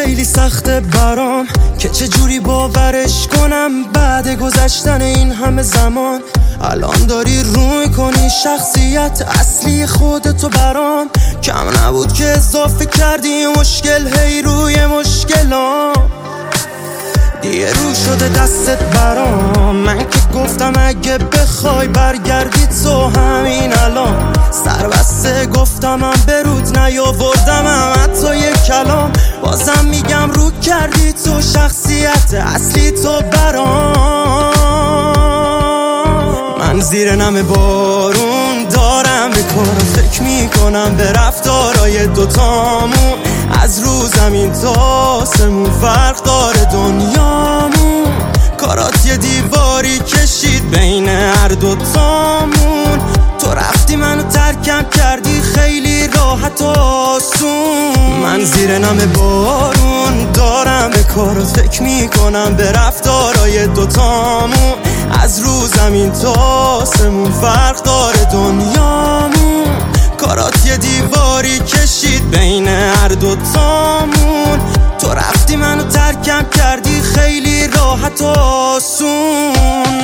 خیلی سخته برام که چجوری باورش کنم بعد گذشتن این همه زمان. الان داری روی کنی شخصیت اصلی خودتو برام. کم نبود که اضافه کردی مشکل هی روی مشکلام. دیگه رو شده دستت برام. من که گفتم اگه بخوای برگردی تو همین الان. سر بسته گفتم من برود نیاوردم حتی یک کلام. بازم میگم رو کردی تو شخصیت اصلی تو برام. من زیر نم بارون دارم به کار فکر میکنم به رفتارای دوتامون. از رو زمین تا آسمون فرق داره دنیامون. کارات یه دیواری کشید بین هر دوتامون. تو رفتی منو ترکم کردی خیلی راحت و آسون. من زیر نم بارون دارم به کارات فکر میکنم به رفتارای دوتامون. از رو زمین تا آسمون فرق داره دنیامون. کارات یه دیواری کشید بین هر دوتامون. تو رفتی منو ترکم کردی خیلی راحت و آسون.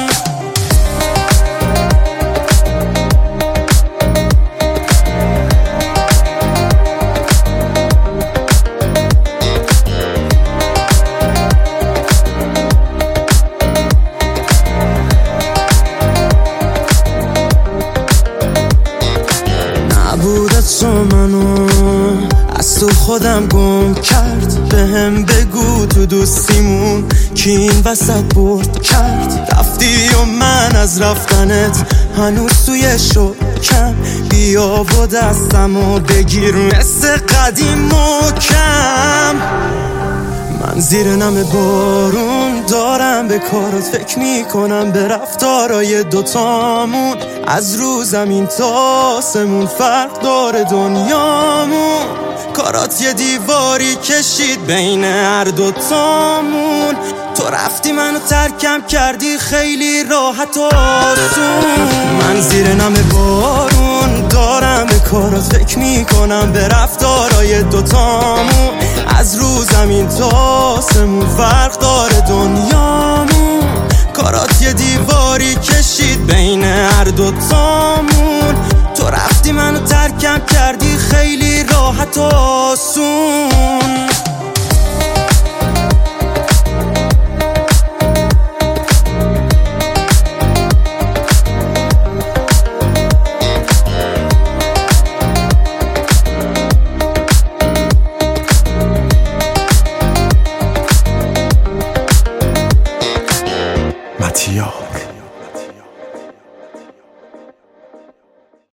بودت تو منو از تو خودم گم کرد. بهم بگو تو دوستیمون کی این وسط برد کرد. رفتی و من از رفتنت هنوز توی شکم. بیا و دستمو بگیر مثل قدیم محکم. من زیر نم بارون دارم به کارات فکر میکنم به رفتارای دوتامون. از رو زمین تا آسمون فرق داره دنیامون. کارات یه دیواری کشید بین هر دوتامون. تو رفتی منو ترکم کردی خیلی راحت و آسون. من زیر نم بارون دارم به کارات فکر میکنم به رفتارای دوتامون. از رو زمین تا آسمون فرق داره دنیامون. کارات یه دیواری کشید بین هر دوتامون. تو رفتی منو ترکم کردی خیلی راحت و آسون. ماتیا